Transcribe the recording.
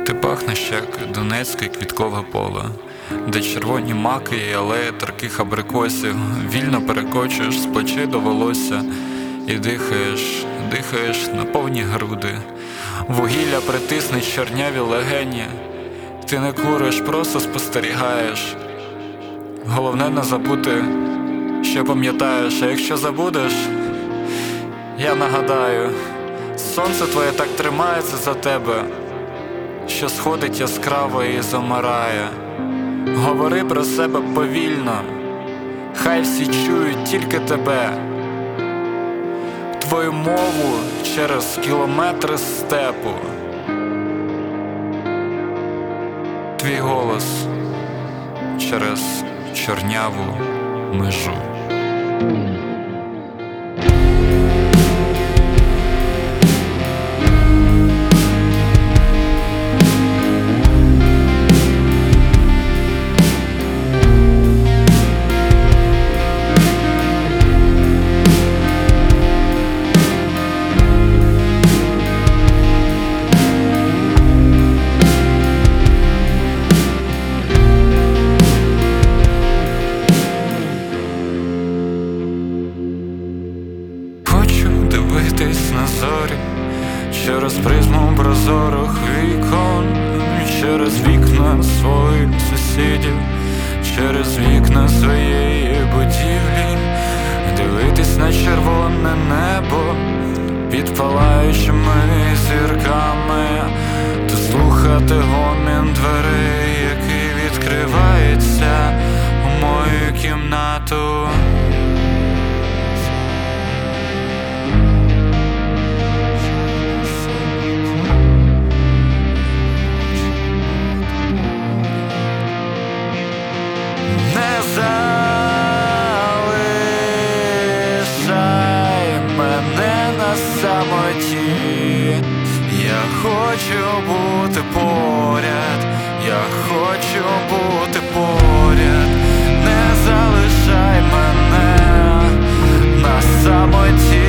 Ти пахнеш, як донецьке квіткове поле, де червоні маки і алеї терких абрикосів вільно перекочуєш з плечей до волосся і дихаєш на повні груди. Вугілля притиснуть чорняві легені. Ти не куриш, просто спостерігаєш. Головне не забути, що пам'ятаєш. А якщо забудеш, я нагадаю, сонце твоє так тримається за тебе, що сходить яскраво і замирає. Говори про себе повільно, хай всі чують тільки тебе, твою мову через кілометри степу, твій голос через чорняву межу. Дивитись на зорі через призму прозорих вікон, через вікна своїх сусідів, через вікна своєї будівлі, дивитись на червоне небо під палаючими зірками, та слухати гомін дверей, який відкривається у мою кімнату. Залишай мене на самоті, я хочу бути поряд, я хочу бути поряд, не залишай мене на самоті.